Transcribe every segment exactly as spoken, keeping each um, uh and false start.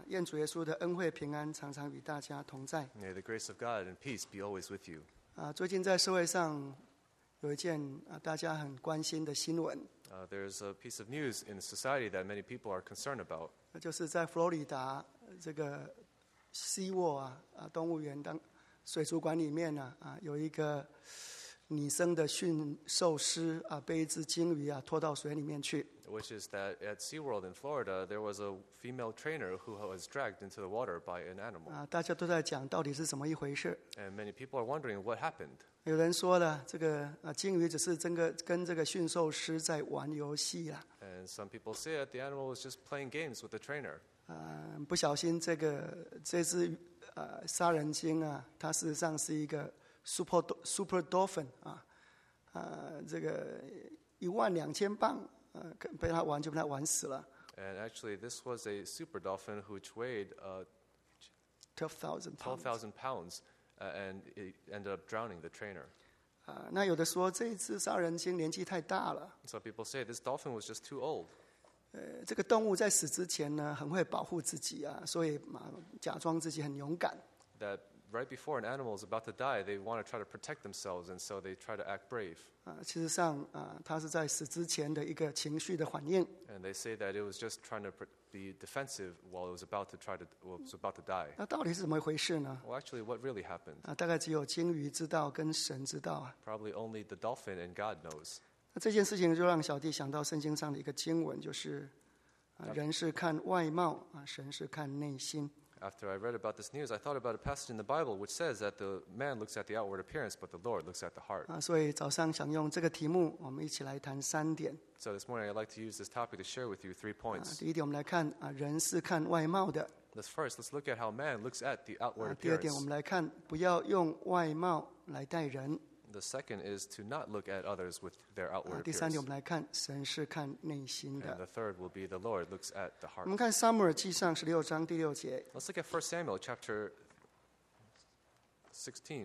啊，愿主耶稣的恩惠平安常常与大家同在。 May the grace of God and peace be always with you. 啊，最近在社会上有一件啊大家很关心的新闻， Uh, there's a piece of news in society that many people are concerned about. 那就是在佛罗里达这个西沃啊啊动物园当水族馆里面呢 啊, 啊有一个拟生的驯兽师啊被一只鲸鱼啊拖到水里面去。 Which is that at SeaWorld in Florida, there was a female trainer who was dragged into the water by an animal. 啊，大家都在讲到底是怎么一回事。 And many people are wondering what happened. 有人说了，这个啊鲸鱼只是真个跟这个驯兽师在玩游戏啦。 And some people say that the animal was just playing games with the trainer. 啊，不小心这个这只呃杀人鲸啊，它事实上是一个 super super dolphin 啊，啊这个一万两千磅。 呃，被他玩就被他玩死了。 And actually, this was a super dolphin which weighed uh, twelve thousand twelve pounds。 thousand pounds, uh, and it ended up drowning the trainer. 啊，那有的说这一只杀人鲸年纪太大了。 Some people say this dolphin was just too old. 呃，这个动物在死之前呢，很会保护自己啊，所以嘛，假装自己很勇敢。 That right before an animal is about to die, they want to try to protect themselves, and so they try to act brave. 啊，事实上啊，它是在死之前的一个情绪的反应。 And they say that it was just trying to pr- be defensive while it was about to try to well, it was about to die. 那到底是怎么一回事呢？ Well, actually, what really happened? 啊，大概只有鲸鱼知道，跟神知道啊。 Probably only the dolphin and God knows. 那这件事情就让小弟想到圣经上的一个经文，就是啊，人是看外貌啊，神是看内心。 After I read about this news, I thought about a passage in the Bible which says that the man looks at the outward appearance, but the Lord looks at the heart. 啊，所以早上想用这个题目，我们一起来谈三点。 So this morning, I'd like to use this topic to share with you three 啊， points. 第一点，我们来看啊，人是看外貌的。 Let's first, let's look at how man looks at the 啊 outward， 第二点，我 appearance. 们来看，不要用外貌来待人。 The second is to not look at others with their 啊 outward， 第三点，我 appearance. 们来看，神是看内心 And 的。 the third will be the Lord looks at the 我 heart. 们看撒母耳记上十六章第六节， Let's look at First Samuel chapter sixteen,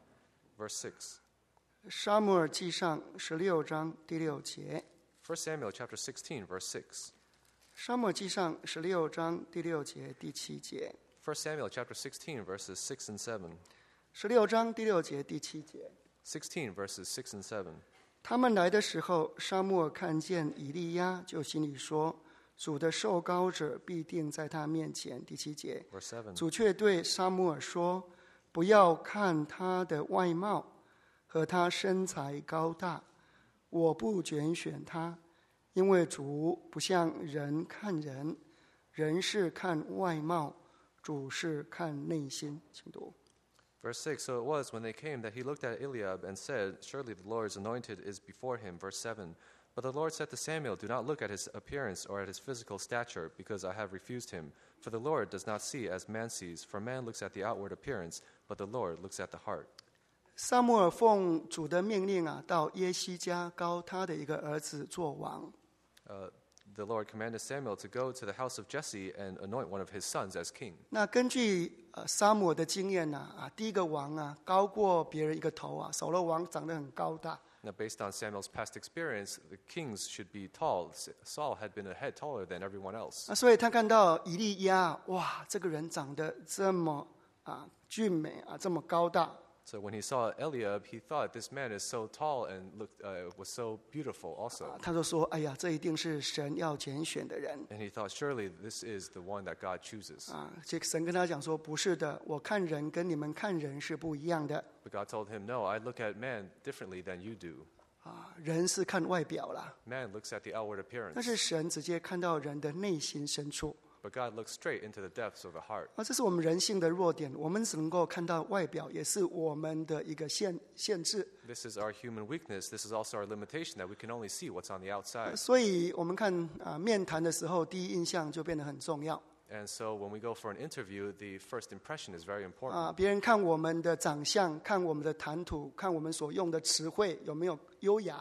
verse six. 撒母耳记上十六章第六节， First Samuel chapter sixteen, verse six. 撒母耳记上十六章第六节第七节， First Samuel chapter sixteen, verses six and seven. 十六章第六节第七节。 Sixteen verses six and seven. 他们来的时候，撒母耳看见以利亚，就心里说：“主的受膏者必定在他面前。”第七节， Verse seven. 主却对撒母耳说：“不要看他的外貌和他身材高大，我不拣选他，因为主不像人看人，人是看外貌，主是看内心。”请读。 Verse six. So it was when they came that he looked at Eliab and said, "Surely the Lord's anointed is before him." Verse seven. But the Lord said to Samuel, "Do not look at his appearance or at his physical stature, because I have refused him. For the Lord does not see as man sees, for man looks at the outward appearance, but the Lord looks at the heart." 撒母耳奉主的命令啊，到耶西家膏他的一个儿子做王。 Uh, the Lord commanded Samuel to go to the house of Jesse and anoint one of his sons as king. 那根据呃撒母耳的经验呢，啊，第一个王啊高过别人一个头啊，扫罗王长得很高大。 Now, based on Samuel's past experience, the kings should be tall. Saul had been a head taller than everyone else. 那所以他看到以利亚，哇，这个人长得这么啊俊美啊，这么高大。 So when he saw Eliab, he thought this man is so tall and looked uh, was so beautiful 啊 also. 他就说：“哎呀，这一定是神要拣选的人 And he thought, surely this is the one that God chooses. 啊！”这神跟他讲说：“不是的，我看人跟你们看人是不一样的 But God told him, no, I look at man differently than you do. 啊，人是看外表啦， Man looks at the outward 但是 appearance, 神直接看到人的内心深处。” but God looks straight into the depths of the heart. 啊，这是我们人性的弱点，我们只能够看到外表，也是我们的一个限限制。 This is our human weakness. This is also our limitation that we can only see what's on the 呃 outside. 所以我们看啊，面谈的时候，第一印象就变得很重要 And so when we go for an interview, the first impression is very important. 啊。别人看我们的长相，看我们的谈吐，看我们所用的词汇有没有优雅。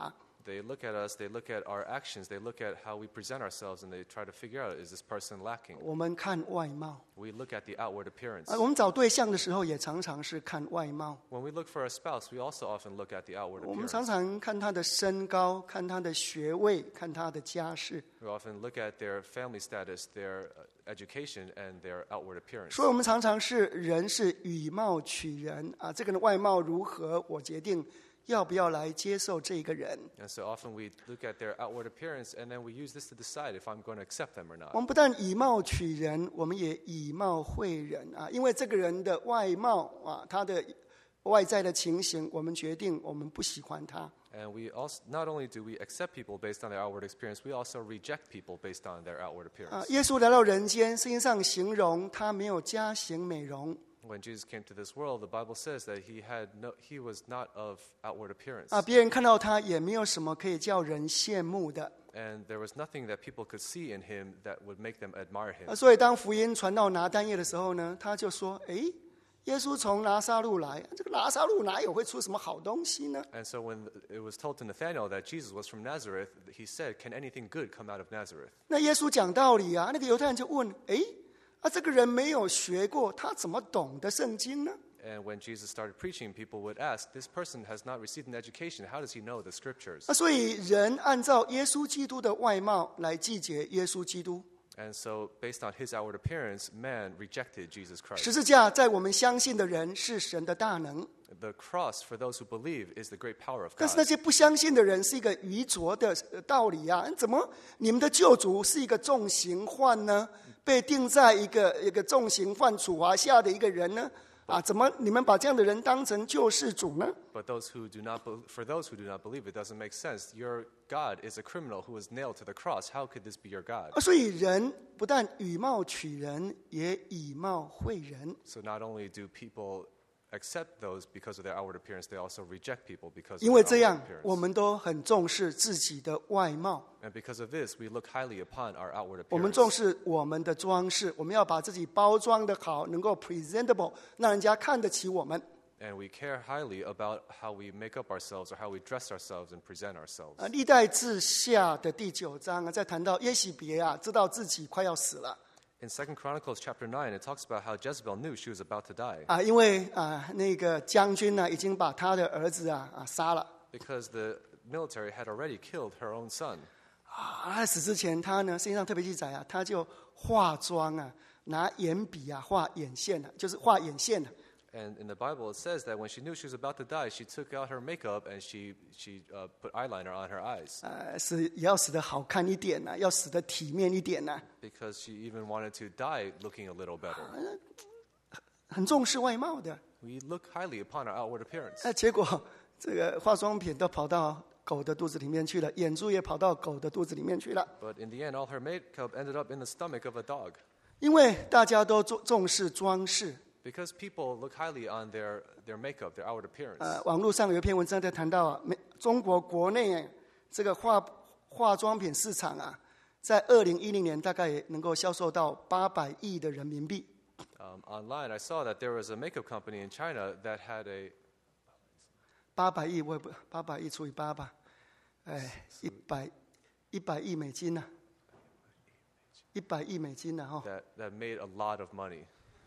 They look at us, they look at our actions, they look at how we present ourselves, and they try to figure out, is this person lacking? 我们看外貌。 We look at the outward appearance. 啊，我们找对象的时候也常常是看外貌。 When we look for a spouse, we also often look at the outward 我们常 appearance. 常看他的身高，看他的学位，看他的家世。 We often look at their family status, their uh, education, and their outward appearance. 所以我们常常是人是以貌取人啊，这个人外貌如何，我决定要不要来接受这个人。 And so often we look at their outward appearance, and then we use this to decide if I'm going to accept them or 我 not. 们不但以貌取人，我们也以貌会人啊，因为这个人的外貌啊，他的外在的情形，我们决定我们不喜欢他。 And we also not only do we accept people based on their outward experience, we also reject people based on their outward 啊， appearance. 耶稣来到人间，圣经上形容他没有加型美容。 When Jesus came to this world, the Bible says that he had no, he was not of outward appearance, 啊，别人看到他也没有什么可以叫人羡慕的。 and there was nothing that people could see in him that would make them admire 啊， him. 所以当福音传到拿单业的时候呢，他就说：“诶，耶稣从拿撒路来，这个拿撒路哪有会出什么好东西呢？” And so when it was told to Nathanael that Jesus was from Nazareth, he said, "Can anything good come out of Nazareth?" 那耶稣讲道理啊，那个犹太人就问：“诶，啊，这个人没有学过，他怎么懂得圣经呢？” And when Jesus started preaching, people would ask, "This person has not received an education. How does he know the scriptures?" 啊，所以人按照耶稣基督的外貌来季节耶稣基督。 And so, based on his outward appearance, man rejected Jesus 十 Christ. 字架在我们相信的人是神的大能， The cross, for those who believe, is the great power of 但是那 God. 些不相信的人是一个愚拙的呃道理啊！怎么你们的救主是一个重刑犯呢？被定在一个一个重刑犯处罚下的一个人呢？啊，怎么你们把这样的人当成救世主呢？ But those who do not, be- for those who do not believe, it doesn't make sense. Your God is a criminal who was nailed to the cross. How could this be your God? 啊，所以人不但以貌取人，也以貌会人。 So not only do people accept those because of their outward appearance, they also reject people because of 因为 their 这 outward 样，我 appearance. 们都很重视自己的外貌， And because of this, we look highly upon our outward 我们重 appearance. 视我们的装饰，我们要把自己包装的好，能够 presentable，让人家看得起我们。 And we care highly about how we make up ourselves or how we dress ourselves and present ourselves. 啊，历代志下的第九章啊，在谈到耶洗别啊，知道自己快要死了 In Second Chronicles chapter nine, it talks about how Jezebel knew she was about to die 啊，因为啊那个将军呢、已经把他的儿子啊啊杀了 because the military had already killed her own son. 啊，他死之前他呢，圣经上特别记载啊，他就化妆啊，拿眼笔啊画眼线啊，就是画眼线啊。 And in the Bible, it says that when she knew she was about to die, she took out her makeup and she, she uh, put eyeliner on her eyes 呃，死也要死得好看一点呐、要死得体面一点呐、 because she even wanted to die looking a little better. 很重视外貌的。 We look highly upon our outward appearance. 那结果这个化妆品都跑到狗的肚子里面去了，眼珠也跑到狗的肚子里面去了， But in the end, all her makeup ended up in the stomach of a dog 因为大家都重重视装饰。 because people look highly on their, their makeup, their outward appearance. 呃，网络上有一篇文章在谈到啊，美中国国内这个化化妆品市场啊，在二零一零年大概也能够销售到八百亿的人民币。 Um, online, I saw that there was a makeup company in China that had a 八百亿，我也不八百亿除以八吧，哎，一百一百亿美金呐、一百亿美金呐、哈、 that, that made a lot of money.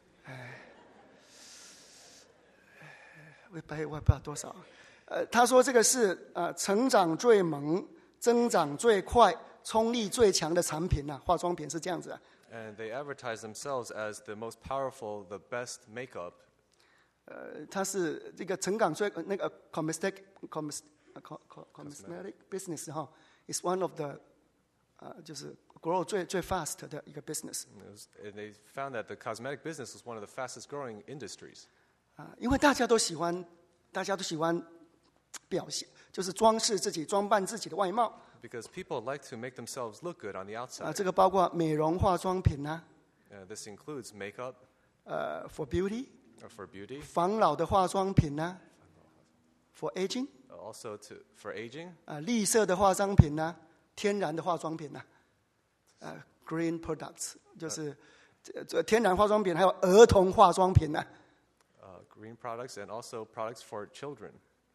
一百亿我也不知道多少。呃，他说这个是呃成长最猛、增长最快、冲力最强的产品呐、化妆品是这样子啊。 And they advertise themselves as the most powerful, the best makeup. 呃，它是这个成长最那个 cosmetic cos cosmetic business 哈，is one of the 呃就是 grow 最最 fast 的一个 business And, it was, and they found that the cosmetic business was one of the fastest growing industries 啊，因为大家都喜欢，大家都喜欢表现，就是装饰自己、装扮自己的外貌 because people like to make themselves look good on the 啊， outside. 这个包括美容化妆品呐、 Uh, this includes makeup 呃 for beauty， or for beauty, 防老的化妆品呐、for aging， also to, for aging, 啊，绿色的化妆品呐、天然的化妆品呐、呃 green products 就是这这天然化妆品，还有儿童化妆品呐、 uh, green products, and also products for children.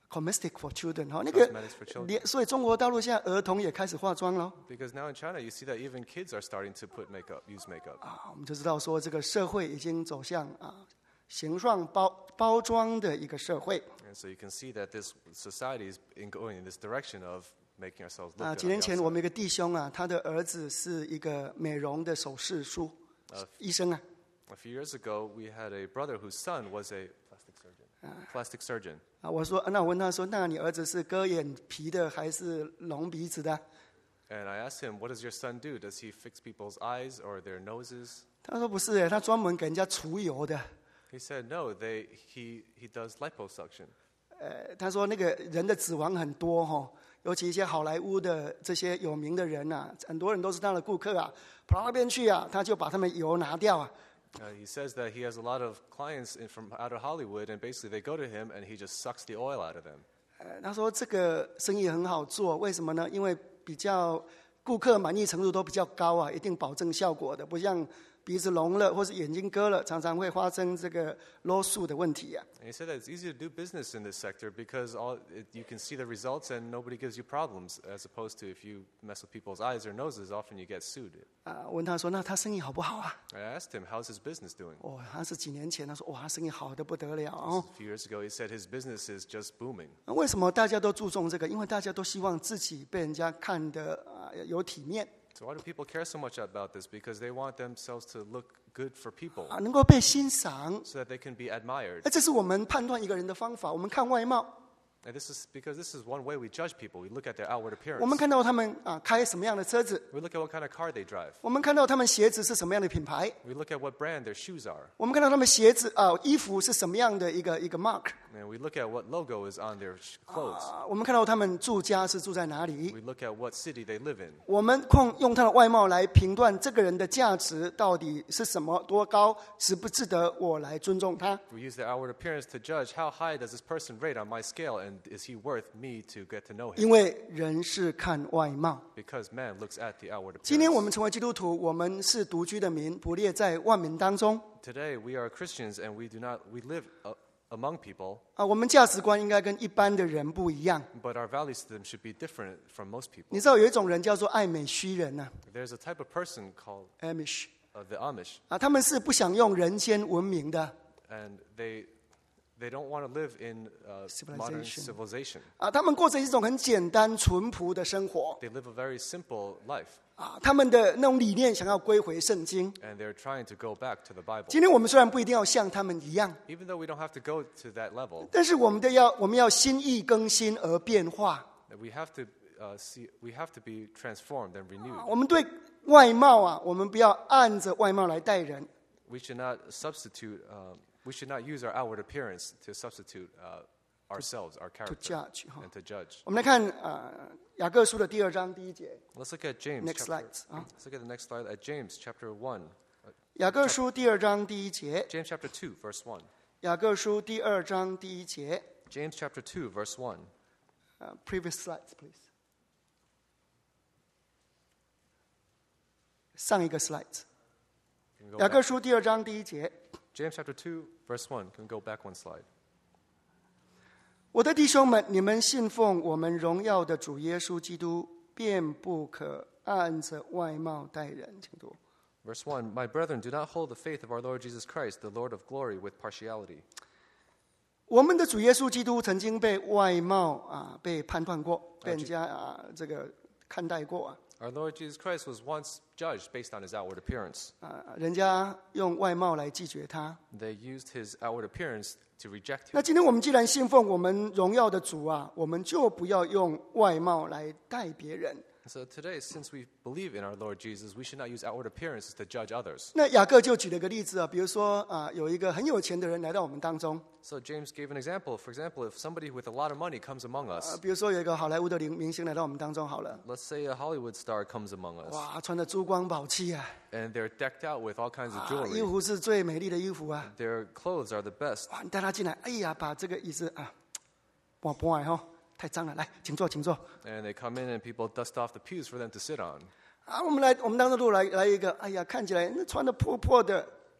cosmetic for children 哈，那个 Cosmetics for children. 连所以中国大陆现在儿童也开始化妆了 Because now in China, you see that even kids are starting to put makeup, use makeup. 啊，我们就知道说这个社会已经走向啊形状包包装的一个社会 And so you can see that this society is in going in this direction of making ourselves look 啊。 good 几 on 年 the 前我 outside. 们有个弟兄啊，他的儿子是一个美容的手势术医生啊。 A few years ago, we had a brother whose son was a plastic surgeon. Plastic surgeon. 啊，我说，那我问他说，那你儿子是割眼皮的还是隆鼻子的？ And I asked him, what does your son do? Does he fix people's eyes or their noses? 他说不是耶，他专门给人家除油的。 He said, no, they, he, he does liposuction. 呃，他说那个人的脂肪很多哈，尤其一些好莱坞的这些有名的人啊，很多人都是他的顾客啊，跑到那边去啊，他就把他们油拿掉啊。 Uh, he says that he has a lot of clients in, from out of Hollywood, and basically they go to him and he just sucks the oil out of them. 呃，他说这个生意很好做，为什么呢？因为比较顾客满意程度都比较高啊，一定保证效果的，不像鼻子隆了或是眼睛割了，常常会发生这个啰嗦的问题啊。 And he said that it's easy to do business in this sector because all, it, you can see the results and nobody gives you problems, as opposed to if you mess with people's eyes or noses, often you get sued. 啊，我问他说，那他生意好不好啊？ I asked him, how's his business doing? 哦，他是几年前，他说哇，他生意好的不得了哦。 A few years ago, he said his business is just booming. 那为什么大家都注重这个？因为大家都希望自己被人家看得啊有体面 So why do people care so much about this? Because they want themselves to look good for people, 啊，能够被欣赏。 so that they can be admired. 那这是我们判断一个人的方法。我们看外貌， And this is because this is one way we judge people. We look at their outward 我们 appearance. 看到他们啊开什么样的车子， We look at what kind of car they drive. 我们看到他们鞋子是什么样的品牌， We look at what brand their shoes are. 我们看到他们鞋子啊衣服是什么样的一个一个 mark And we look at what logo is on their sh- clothes. 啊，我们看到他们住家是住在哪里， We look at what city they live in. 我们控用他的外貌来评断这个人的价值到底是什么，多高，值不值得我来尊重他。 We use their outward appearance to judge how high does this person rate on my scale, and is he worth me to get to know 因 him? 为人是看外貌。 Because man looks at the outward 今天我 appearance. 们成为基督徒，我们是独居的民，不列在万民当中 Today we are Christians, and we do not we live uh, among people, 啊。我们价值观应该跟一般的人不一样。 but our value system should be different from most 你 people. 知道有一种人叫做爱美虚人呢、 There's a type of person called 啊、，Amish uh, the Amish, 啊，他们是不想用人间文明的 and they they don't want to live in uh, modern Civilization. civilization. 啊，他们过着一种很简单淳朴的生活 They live a very simple life, 啊，他们的那种理念想要归回圣经。 and they're trying to go back to the Bible. 今天我们虽然不一定要像他们一样， Even though we don't have to go to that level, 但是我们的要我们要心意更新而变化。 we have to uh, see we have to be transformed and renewed. 我们对外貌啊，我们不要按着外貌来待人。 We should not substitute. Um, we should not use our outward appearance to substitute uh, ourselves, our character, judge, huh? and to judge. 我们来看啊，雅各书的第二章第一节。 Let's look at James. Next chapter, slide, huh? Let's look at the next slide at James chapter one. Uh, 雅各书第二章第一节。 James chapter two, verse one. 雅各书第二章第一节。 James chapter two, verse one. 呃 previous slides, please. 上一个 slide。 Can we go 雅各 back? 书第二章第一节。 James chapter two, verse one. Can we go back one slide? 我的弟兄们，你们信奉我们荣耀的主耶稣基督，便不可按着外貌待人。请读。 Verse one. My brethren, do not hold the faith of our Lord Jesus Christ, the Lord of glory, with partiality. 我们的主耶稣基督曾经被外貌啊被判断过，被人家啊这个看待过啊 Our Lord Jesus Christ was once judged based on his outward appearance. 啊，人家用外貌来拒绝他。 They used his outward appearance to reject 那 him. 今天我们既然信奉我们荣耀的主啊，我们就不要用外貌来待别人。 So today, since we believe in our Lord Jesus, we should not use outward appearances to judge others. 那雅各就举了个例子啊，比如说啊，有一个很有钱的人来到我们当中 So James gave an example. For example, if somebody with a lot of money comes among 啊， us, 比如说有一个好莱坞的明明星来到我们当中好了， let's say a Hollywood star comes among us, 哇，穿的珠光宝气啊， and they're decked out with all kinds of 啊，衣 jewelry. 服是最美丽的衣服啊， Their clothes are the best. 哇，你带他进来，哎呀，把这个椅子啊，拨拨哈，太脏了，来，请坐，请坐。 And they come in and people dust off the pews for them to sit on. 啊，我们来，我们当中路来来一个，哎呀，看起来那穿的破破的，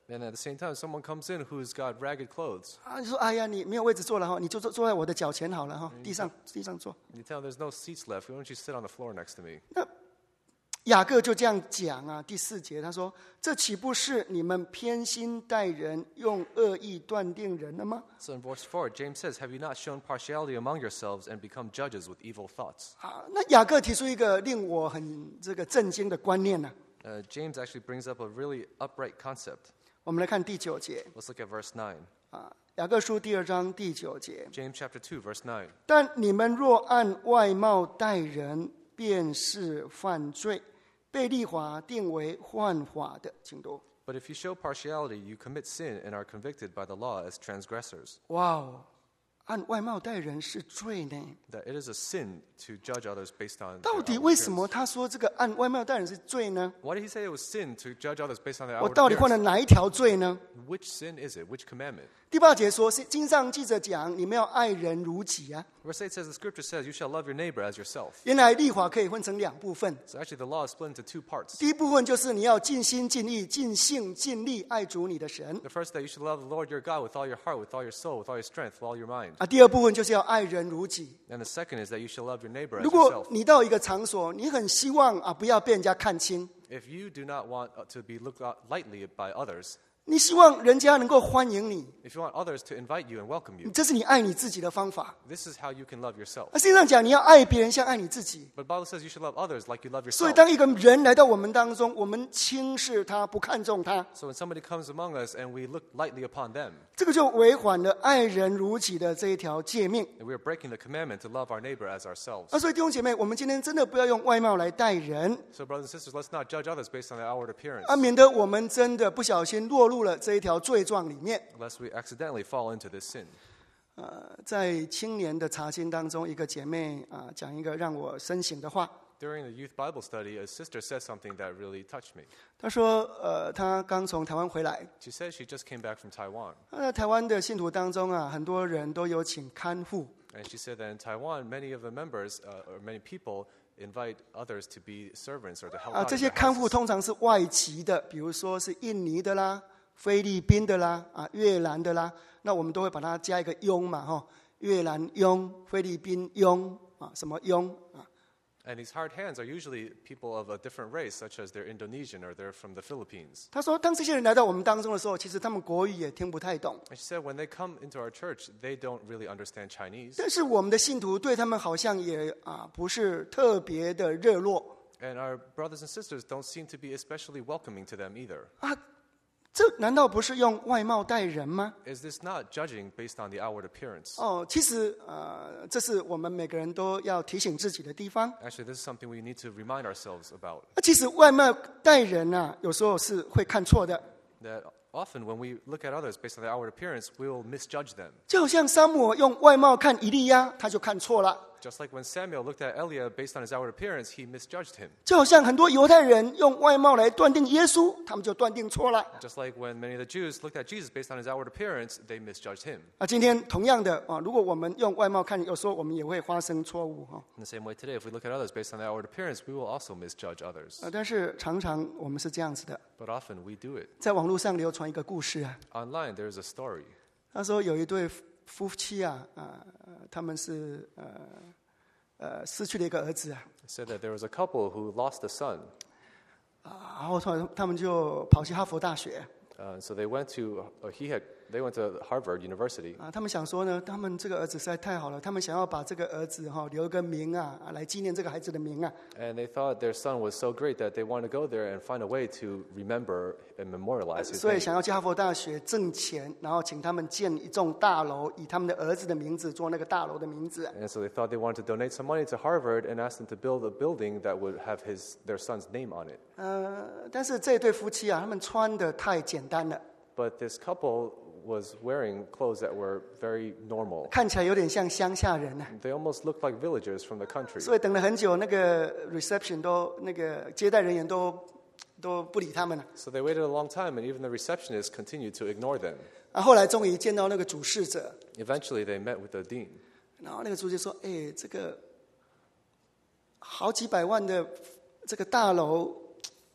And at the same time, someone comes in who's got ragged clothes. 啊，你说哎呀，你没有位置坐了哈，你就坐坐在我的脚前好了哈，地上地上坐。 You tell him there's no seats left. Why don't you sit on the floor next to me? 雅各就这样讲啊，第四节他说：“这岂不是你们偏心待人，用恶意断定人了吗？” So in verse four, James says, Have you not shown partiality among yourselves and become judges with evil thoughts? 啊，那雅各提出一个令我很这个震惊的观念呢、 Uh, James actually brings up a really upright concept. 我们来看第九节 Let's look at verse nine. 啊，雅各书第二章第九节。 James chapter two, verse nine. 但你们若按外貌待人，便是犯罪，被律法定为犯法的。请读。 But if you show partiality, you commit sin and are convicted by the law as transgressors. 哇哦，按外貌待人是罪呢？ That it is a sin to judge others based on 到 their 底 outward 为什么 appearance. 他说这个按外貌待人是罪呢？ Why did he say it was sin to judge others based on their 我 outward 到底犯了 appearance? 哪一条罪呢？ Which sin is it? Which commandment? 第八节说，是经上记着讲，你们要爱人如己啊。 Verse eight says, the scripture says, you shall love your neighbor as yourself. 原来律法可以分成两部分， So actually the law is split into two parts. 第一部分就是你要尽心尽意、尽性尽力爱主你的神 The first, that you should love the Lord your God with all your heart, with all your soul, with all your strength, with all your mind. 啊，第二部分就是要爱人如己。 And the second is that you shall love your neighbor as 如果 yourself. 你到一个场所，你很希望啊不要被人家看清， If you do not want uh, to be looked at lightly by others, 你希望人家能够欢迎你， if you want others to invite you and welcome you, 这是你爱你自己的方法。 this is how you can love yourself. 那实际上讲，你要爱别人像爱你自己。 But the Bible says you should love others like you love 所以， yourself. 当一个人来到我们当中，我们轻视他，不看重他， So when somebody comes among us and we look lightly upon them, 这个就违反了爱人如己的这一条诫命。 and we are breaking the commandment to love our neighbor as ourselves. 啊，所以弟兄姐妹，我们今天真的不要用外貌来待人 So brothers and sisters, let's not judge others based on their outward appearance, 啊，免得我们真的不小心落入了这一条罪状里面。 lest we accidentally fall into this sin. 呃，在青年的查经当中，一个姐妹啊讲一个让我深省的话。 During the youth Bible study, a sister said something that really touched me. 她说，呃，她刚从台湾回来， She said she just came back from Taiwan. 她在台湾的信徒当中啊，很多人都有请看护。 And she said that in Taiwan, many of the members, uh, or many people, invite others to be servants or to help 啊， out 这 in 些 their 看护 houses. 通常是外籍的，比如说是印尼的啦、菲律宾的啦、啊越南的啦，那我们都会把它加一个佣嘛，哈，越南佣、菲律宾佣啊，什么佣啊？ And these hard hands are usually people of a different race, such as they're Indonesian or they're from the Philippines. 他说，当这些人来到我们当中的时候，其实他们国语也听不太懂， And she said when they come into our church, they don't really understand Chinese. 但是我们的信徒对他们好像也啊不是特别的热络 And our brothers and sisters don't seem to be especially welcoming to them either. 啊，这难道不是用外貌待人吗？ Is this not judging based on the outward appearance? 哦，其实呃，这是我们每个人都要提醒自己的地方。 Actually, this is something we need to remind ourselves about. 那其实外貌待人啊，有时候是会看错的。 That often when we look at others based on their outward appearance, we will misjudge them. 就好像沙漠用外貌看以利亚，他就看错了； Just like when Samuel looked at Eliab based on his outward appearance, he misjudged him. 就好像很多犹太人用外貌来断定耶稣，他们就断定错了。 Just like when many of the Jews looked at Jesus based on his outward appearance, they misjudged him. 啊，今天同样的啊，如果我们用外貌看，有时候我们也会发生错误哈。 In the same way today, if we look at others based on their outward appearance, we will also misjudge others. 啊，但是常常我们是这样子的， But often we do it. 在网络上流传一个故事啊， Online, there's a story. 他说有一对夫妻啊，啊，他们是呃呃失去了一个儿子啊， It said that there was a couple who lost a son. 啊，然后突然他们就跑去哈佛大学。 Uh, so they went to, uh, he had, they went to Harvard University. 啊，他们想说呢，他们这个儿子实在太好了，他们想要把这个儿子哈、留一个名啊，啊来纪念这个孩子的名啊。 And they thought their son was so great that they wanted to go there and find a way to remember and memorialize his 所以 name. 想要去哈佛大学挣钱，然后请他们建一栋大楼，以他们的儿子的名字做那个大楼的名字。 And so they thought they wanted to donate some money to Harvard and asked them to build a building that would have his, their son's name on it. 呃，但是这对夫妻啊，他们穿的太简单了， But this couple was wearing clothes that were very normal. 看起来有点像乡下人啊。 They almost looked like villagers from the country. 所以等了很久，那个 reception 都那个接待人员都都不理他们了。 So they waited a long time, and even the receptionists continued to ignore them. 啊，后来终于见到那个主事者， Eventually, they met with the dean. 然后那个主事说：“哎，这个好几百万的这个大楼，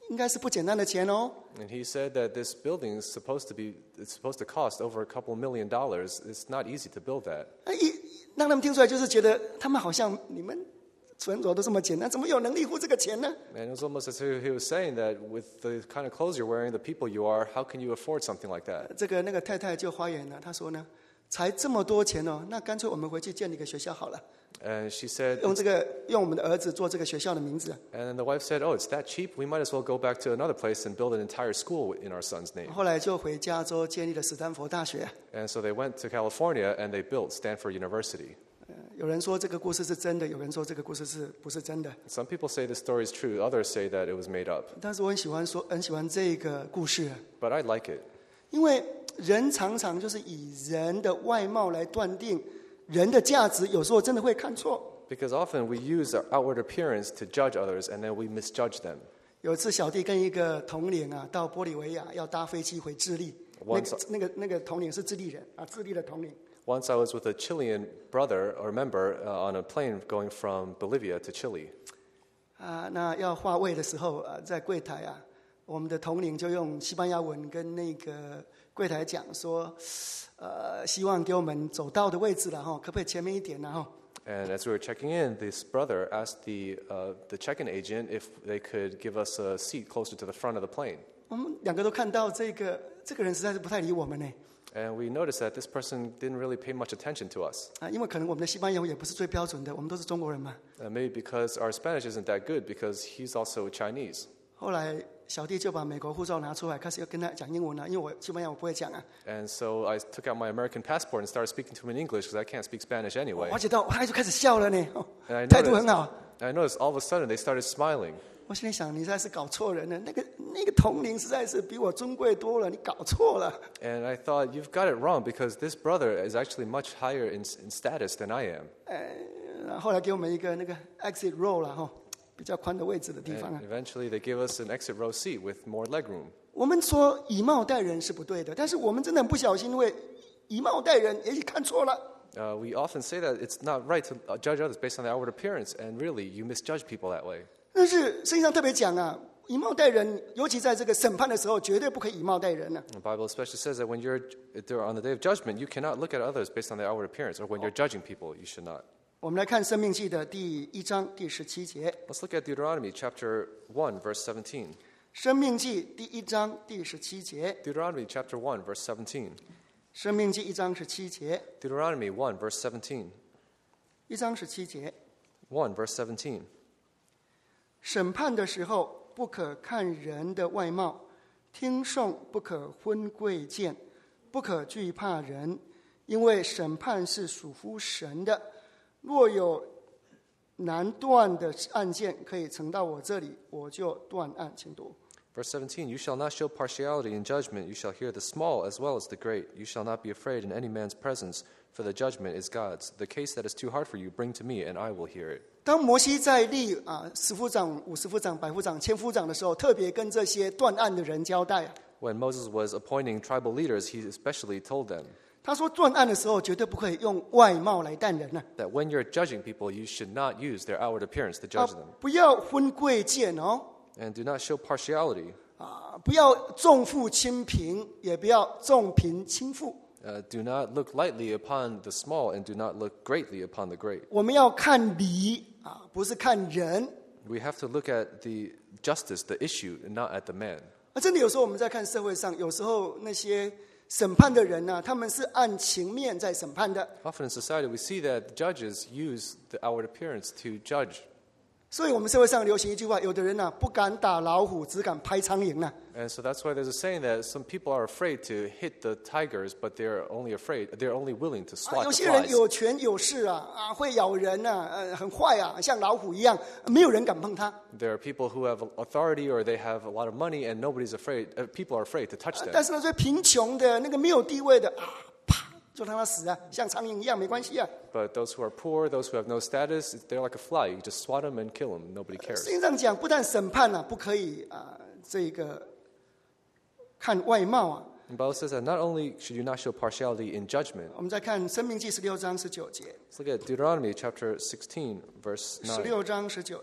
应该是不简单的钱哦。 And he said that this building is supposed to be, it's supposed to cost over a couple million dollars. It's not easy to build that. 哎，一让他们听出来，就是觉得他们好像你们存着都这么简单，怎么有能力付这个钱呢？ And it was almost as if he was saying that with the kind of clothes you're wearing, the people you are, how can you afford something like that? 这个那个太太就发言了，她说呢，才这么多钱哦，那干脆我们回去建一个学校好了， And she said, 用这个用我们的儿子做这个学校的名字。 and then the wife said, oh, it's that cheap? We might as well go back to another place and build an entire school in our son's name. 后来就回加州建立了斯坦福大学。 And so they went to California and they built Stanford University. 有人说这个故事是真的，有人说这个故事是不是真的？ Some people say the story is true, others say that it was made up. 但是我很喜欢说，很喜欢这个故事， But I like it. 因为人常常就是以人的外貌来断定人的价值，有时候真的会看错。 Because often we use our outward appearance to judge others and then we misjudge them. 有一次，小弟跟一个同龄啊，到玻利维亚要搭飞机回智利，那个那个那个同龄是智利人啊，智利的同龄。 Once I was with a Chilean brother or member uh, on a plane going from Bolivia to Chile. 啊，那要划位的时候啊，在柜台啊，我们的同龄就用西班牙文跟那个柜台讲说，呃，希望给我们走道的位置了哈，可不可以前面一点呢哈？ And as we were checking in, this brother asked the uh, the check-in agent if they could give us a seat closer to the front of the plane. 我们两个都看到这个这个人实在是不太理我们呢。 And we noticed that this person didn't really pay much attention to us. 啊，因为可能我们的西班牙文也不是最标准的，我们都是中国人嘛。 Uh, maybe because our Spanish isn't that good, because he's also Chinese. 后来小弟就把美国护照拿出来，开始要跟他讲英文了，因为我西班牙我不会讲啊。 And so I took out my American passport and started speaking to him in English because I can't speak Spanish anyway. 我觉到他就开始笑了呢，哦 And I 态度很 noticed, 好。 I noticed all of a sudden they started smiling. 我心里想，你实在是搞错人了。那个那个同龄实在是比我尊贵多了，你搞错了。 And I thought, you've got it wrong because this brother is actually much higher in, in status than I am. 呃，后来给我们一个那个 exit row 了哈，比较宽的位置的地方 And 啊。 eventually they gave us an exit row seat with more legroom. 我们说以貌待人是不对的，但是我们真的很不小心会以貌待人，也许看错了。 Uh, we often say that it's not right to uh, judge others based on their outward appearance, and really, you misjudge people that way. 但是圣经上特别讲啊，以貌待人，尤其在这个审判的时候，绝对不可以以貌待人啊。 The Bible especially says that when you're there on the day of judgment, you cannot look at others based on their outward appearance, or when you're judging people, you should not. 我们来看《生命记》的第一章第十七节，《 Let's look at Deuteronomy chapter one, verse seventeen. 生命记》第一章第十七节，《 Deuteronomy chapter one, verse seventeen. 生命记》一章十七节， Deuteronomy one, verse seventeen. 一章十七节。 one, verse seventeen. 审判的时候，不可看人的外貌；听讼不可昏贵贱，不可惧怕人，因为审判是属乎神的。若有难断的案件可以呈到我这里，我就断案。请读。 Verse seventeen, you shall not show partiality in judgment. You shall hear the small as well as the great. You shall not be afraid in any man's presence, for the judgment is God's. The case that is too hard for you, bring to me, and I will hear it. 当摩西在立啊十夫长、五十夫长、百夫长、千夫长的时候，特别跟这些断案的人交代啊。 When Moses was appointing tribal leaders, he especially told them 他说，断案的时候绝对不可以用外貌来待人啊， that when you're judging people, you should not use their outward appearance to judge 啊 them. 不要昏贵贱哦。 And do not show partiality. 啊，不要重富轻贫，也不要重贫轻富。 Uh, do not look lightly upon the small, and do not look greatly upon the great. 我们要看理啊，不是看人。 We have to look at the justice, the issue, and not at the man. 啊，真的有时候我们在看社会上，有时候那些审判的人呢、啊，他们是按情面在审判的。 Often in society, we see that judges use the outward appearance to judge. 所以我们社会上流行一句话：有的人呢、啊、不敢打老虎，只敢拍苍蝇呢、 And so that's why there's a saying that some people are afraid to hit the tigers, but they're only afraid, they're only willing to 啊。 swat 有 the 些人 flies. 有权有势啊，啊会咬人啊，呃很坏啊，像老虎一样，没有人敢碰他。 There are people who have authority or they have a lot of money and nobody's afraid, uh, people are afraid to touch 啊 them. 但是呢，最贫穷的那个没有地位的啊，啪就让他死啊，像苍蝇一样没关系啊。 But those who are poor, those who have no status, they're like a fly. You just swat them and kill them. Nobody 圣 cares. 经上讲，不但审判啊，不可以啊，这个看外貌啊。 The Bible says that not only should you not show partiality in judgment. 我们再看《生命记》十六章十九节， Let's look at Deuteronomy chapter sixteen, verse 十 nine. 六章十九节，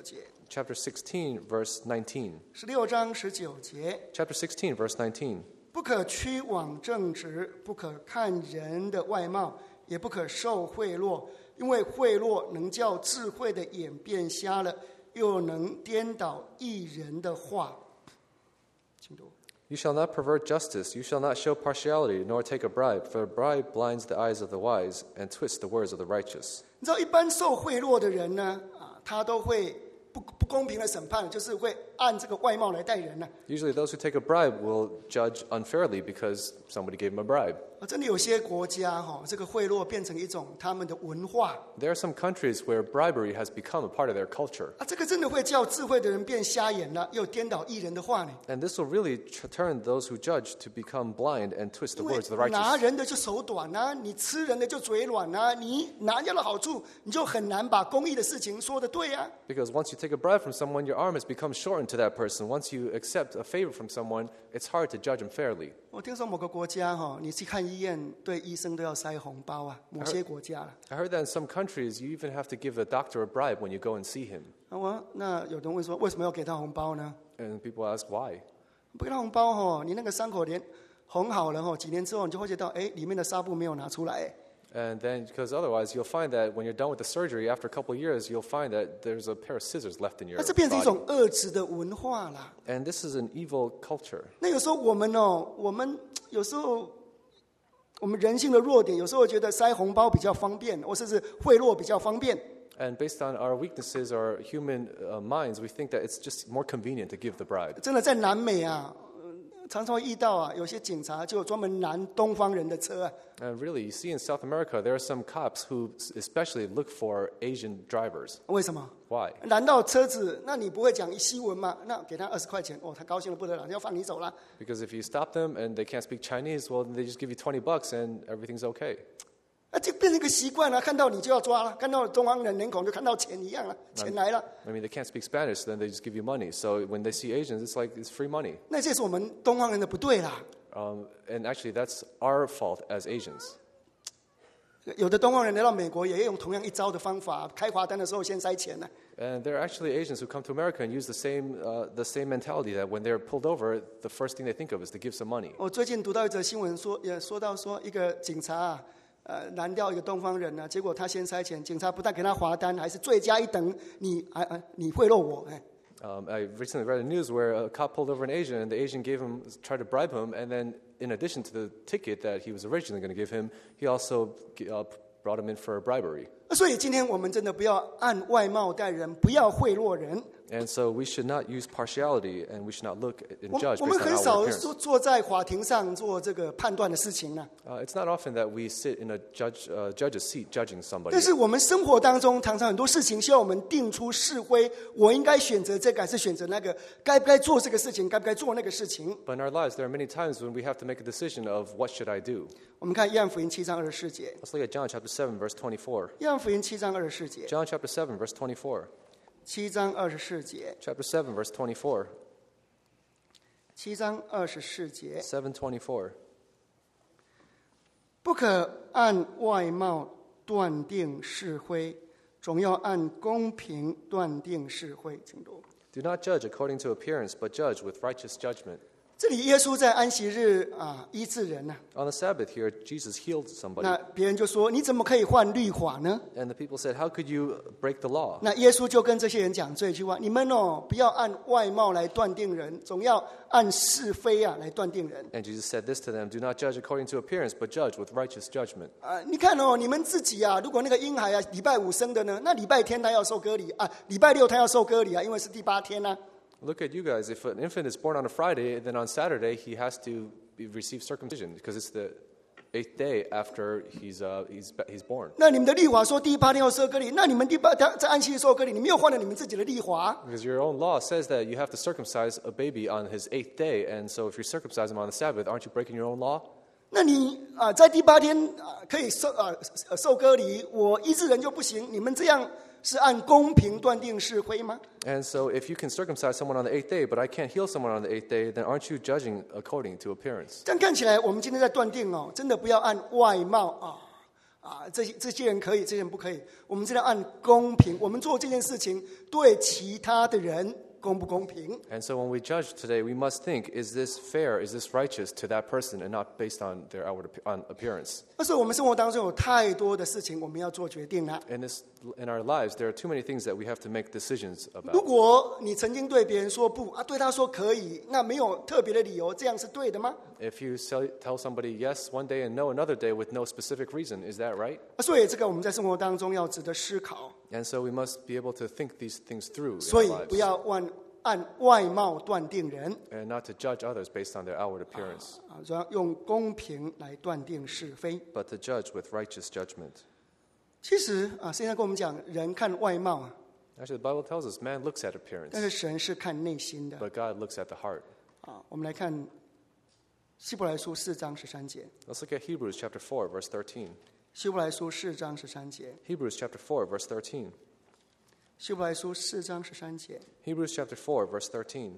chapter sixteen, verse nineteen. 十六章十九节， Chapter sixteen, verse nineteen. 不可屈枉正直，不可看人的外貌，也不可受贿赂，因为贿赂能叫智慧的眼变瞎了，又能颠倒义人的话。请读。 You shall not pervert justice, you shall not show partiality, nor take a bribe, for a bribe blinds the eyes of the wise and twists the words of the righteous. 你知道，一般受贿赂的人呢，啊，他都会不不公平的审判，就是会按这个外貌来待人呢。 Usually those who take a bribe will judge unfairly because somebody gave them a bribe. 啊，真的有些国家哈、哦，这个贿赂变成一种他们的文化 There are some countries where bribery has become a part of their culture. 啊，这个真的会叫智慧的人变瞎眼了，又颠倒义人的话呢。 And this will really tr- turn those who judge to become blind and twist the 因为 words of the 拿 righteous. 人的就手短啊，你吃人的就嘴软啊，你拿人家的好处，你就很难把公义的事情说得对啊。 Because once you take a bribe from someone, your arm has become shortened to that person. Once you accept a favor from someone, it's hard to judge them fairly. 我听说某个国家哈，你去看医院，对医生都要塞红包啊，某些国家了。 I heard that in some countries, you even have to give a doctor a bribe when you go and see him. 那我那有人问说，为什么要给他红包呢？ And people ask why. 不给他红包哈，你那个伤口连红好了哈，几年之后你就会觉得，哎，里面的纱布没有拿出来。 And then, because otherwise, you'll find that when you're done with the surgery, after a couple of years, you'll find that there's a pair of scissors left in your 那这变成一 body. 种恶质的文化啦。 And this is an evil culture. 那有时候我们哦，我们有时候我们人性的弱点，有时候觉得塞红包比较方便，或者是贿赂比较方便。 And based on our weaknesses, our human uh, minds, we think that it's just more convenient to give the bribe. 真的在南美啊，呃常常会遇到啊，有些警察就专门拦东方人的车啊。 And really, you see in South America, there are some cops who especially look for Asian drivers. 为什么？ Why? 拦到车子，那你不会讲西文吗？那给他二十块钱，哦，他高兴的不得了，要放你走了。 Because if you stop them and they can't speak Chinese, well, they just give you twenty bucks and everything's okay. 那就变成一个习惯了，看到你就要抓了，看到东方人人口就看到钱一样了，钱来了。 I mean, they can't speak Spanish, so then they just give you money. So when they see Asians, it's like it's free money. 那这是我们东方人的不对啦。 Um, and actually, that's our fault as Asians. 有的东方人来到美国，也用同样一招的方法，开罚单的时候先塞钱呢。 And there are actually Asians who come to America and use the same, uh, the same mentality that when they're pulled over, the first thing they think of is to give some money. 我最近读到一则新闻说，也说到说一个警察啊，呃，拦掉一个东方人啊，结果他先塞钱，警察不但给他罚单，还是罪加一等，你还啊你贿赂我，哎。 Um, I recently read a news where a cop pulled over an Asian, and the Asian gave him, tried to bribe him, and then in addition to the ticket that he was originally going to give him, he also uh, brought him in for bribery. 所以今天我们真的不要按外貌待人，不要贿赂人。 And so we should not use partiality, and we should not look and 我 judge 我 based 们 on 很 outward 少 appearance. 坐坐在法庭上做这个判断的事情呢。 Uh, it's not often that we sit in a judge, uh, judge's seat judging somebody. 但是我们生活当中，常常很多事情需要我们定出是非，我应该选择这个还是选择那个？该不该做这个事情？该不该做那个事情？ But in our lives, there are many times when we have to make a decision of what should I do. 我们看约翰福音七章二十四节， Let's look at John chapter seven, verse twenty-four. 约翰福音七章二十四节， John chapter seven, verse twenty-four. 七章二十四节， Chapter seven, verse twenty-four. 七章二十四节， seven twenty-four. 不可按外貌断定是非，总要按公平断定是非。请读。 Do not judge according to appearance, but judge with righteous judgment. 这里耶稣在安息日啊医治人呐、 On the Sabbath here, Jesus healed somebody. 那别人就说：“你怎么可以犯律法呢 And the people said, how could you break the law?？” 那耶稣就跟这些人讲这句话：“你们哦，不要按外貌来断定人，总要按是非啊来断定人。 And Jesus said this to them, do not judge according to appearance, but judge with righteous judgment. 啊，你看哦，你们自己啊，如果那个婴孩啊礼拜五生的呢，那礼拜天他要受割礼啊，礼拜六他要受割礼啊，因为是第八天啊。 Look at you guys. If an infant is born on a Friday, then on Saturday he has to be, receive circumcision because it's the eighth day after he's, uh, he's, he's born. 那你们的律法说第八天要受割礼，那你们第八天在安息日受割礼，你们又换了你们自己的律法。 Because your own law says that you have to circumcise a baby on his eighth day, and so if you circumcise him on the Sabbath, aren't you breaking your own law? 那你啊，在第八天啊可以受啊受割礼，我医治人就不行，你们这样是按公平断定是非吗？ And so if you can circumcise someone on the eighth day, but I can't heal someone on the eighth day, then aren't you judging according to appearance? 这样看起来，我们今天在断定哦，真的不要按外貌啊啊，这些这些人可以，这些人不可以。我们这样按公平，我们做这件事情对其他的人公不公平？ And so when we judge today, we must think, is this fair, is this righteous to that person and not based on their outward ap- on appearance? 但是我们生活当中有太多的事情我们要做决定了。 In, this, in our lives, there are too many things that we have to make decisions 如 about. 果你曾经对别人说不啊，对他说可以，那没有特别的理由，这样是对的吗？ If you sell, tell somebody yes one day and no another day with no specific reason, is that right? 啊所以这个我们在生活当中要值得思考。 And so we must be able to think these things through in 所 our 以 lives. 不要按按外貌断定人 And not to judge others based on their outward appearance, 啊，主要用公平来断定是非。 but to judge with righteous judgment. 其实啊，现在跟我们讲，人看外貌啊， Actually, the Bible tells us man looks at 但 appearance, 是神是看内心的 but God looks at the heart. 啊。我们来看希伯来书四章十三节， Let's look at Hebrews chapter four, verse thirteen. 希伯来书四章十三节， Hebrews chapter four, verse thirteen. 希伯来书四章十三节。 Hebrews chapter four, verse thirteen.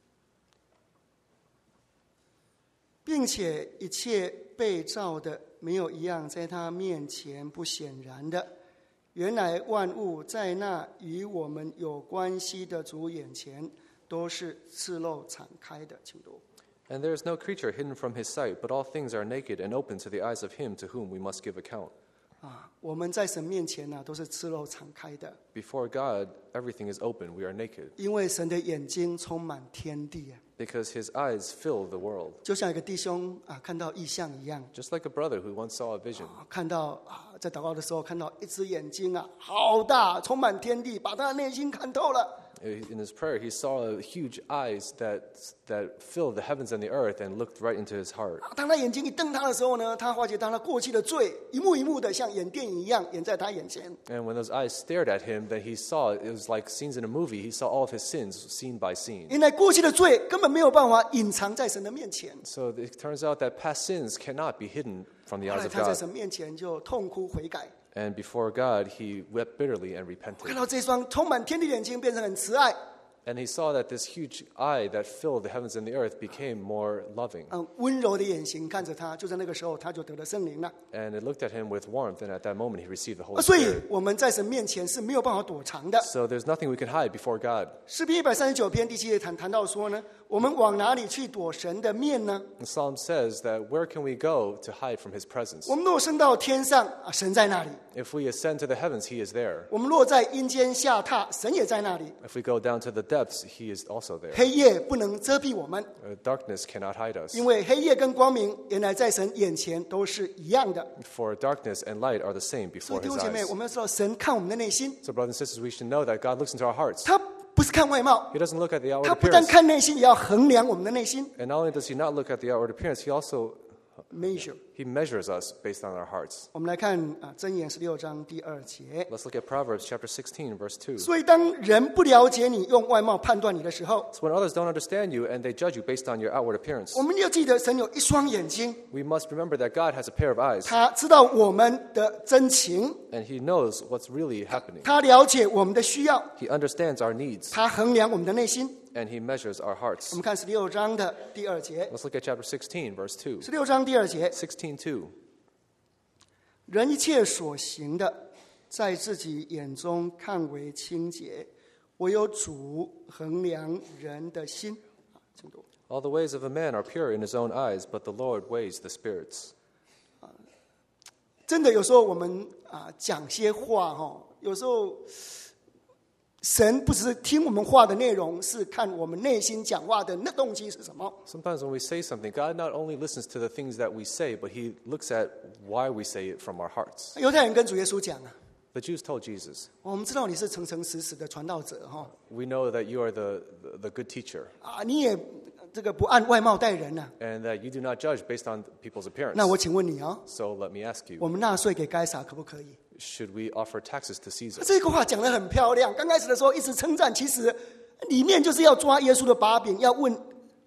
并且一切被造的没有一样在他面前不显然的，原来万物在那与我们有关系的主眼前都是赤露敞开的。请读。 And there is no creature hidden from his sight, but all things are naked and open to the eyes of him to whom we must give account. 啊，我们在神面前呢、啊，都是赤露敞开的， Before God, everything is open. We are naked. 因为神的眼睛充满天地啊， Because his eyes fill the world. 就像一个弟兄啊看到异象一样。 Just like a brother who once saw a vision. 啊看到啊，在祷告的时候看到一只眼睛啊，好大，充满天地，把他的内心看透了。 In his prayer, he saw huge eyes that, that filled the heavens and the earth and looked right into his heart. 当他眼睛一瞪他的时候呢，他发觉到他过去的罪一幕一幕的像演电影一样演在他眼前。 And when those eyes stared at him, then he saw, it was like scenes in a movie. He saw all of his sins, scene by scene. 原来过去的罪根本没有办法隐藏在神的面前。 So it turns out that past sins cannot be hidden from the 后 eyes 来 of 他在 God. 神面前就痛哭悔改， And before God, he wept bitterly and 看 repented. 到这双充满天地的眼睛变成很慈爱， And he saw that this huge eye that filled the heavens and the earth became more loving. 嗯，温柔的眼型看着他，就在那个时候他就得了圣灵了。 And it looked at him with warmth, and at that moment he received the 啊 Holy 所以 Spirit. 我们在神面前是没有办法躲藏的。 So there's nothing we can hide before God. 诗篇一百三十九篇第七节谈谈到说呢，我们往哪里去躲神的面呢？ The Psalm says that where can we go to hide from his presence? 我们若升到天上啊，神在那里； If we ascend to the heavens, he is there. 我们若在阴间下榻，神也在那里。 If we go down to the depths, he is also there. 黑夜不能遮蔽我们， Uh, darkness cannot hide us. 因为黑夜跟光明原来在神眼前都是一样的。 For darkness and light are the same 所以 before 弟 his 兄姐妹， eyes. 我们要知道神看我们的内心， So brothers and sisters, we should know that God looks into our hearts. 他不是看外貌， He doesn't look at the outward 他不但 appearance. 看内心，也要衡量我们的内心 And not only does he not look at the outward appearance, he also measure。 he measures us based on our hearts. 我们来看啊，箴言十六章第二节。 Let's look at Proverbs chapter sixteen, verse two. 所以，当人不了解你，用外貌判断你的时候， So when others don't understand you and they judge you based on your outward appearance, 我们要记得，神有一双眼睛， we must remember that God has a pair of eyes 他知道我们的真情， and he knows what's really happening. 他了解我们的需要， He understands our needs 他衡量我们的内心。 and he measures our 我 hearts. 们看十六章的第二节， Let's look at chapter sixteen, verse two. 十六章第二节， sixteen two. 人一切所行的，在自己眼中看为清洁，唯有主衡量人的心。啊请读 All the ways of a man are pure in his own eyes, but the Lord weighs the spirits. 真的，有时候我们啊讲些话哈，有时候神不只是听我们话的内容，是看我们内心讲话的那动机是什么。 Sometimes when we say something, God not only listens to the things that we say, but he looks at why we say it from our hearts. 犹太人跟主耶稣讲啊， The Jews told Jesus, 我们知道你是诚诚实实的传道者哈 we know that you are the, the, the good teacher 啊，你也这个不按外貌待人呐、啊。 and that you do not judge based on people's appearance. 那我请问你哦， So let me ask 我 you, 们纳税给该撒可不可以？ should we offer taxes to Caesar? 这个话讲得很漂亮，刚开始的时候一直称赞，其实里面就是要抓耶稣的把柄，要问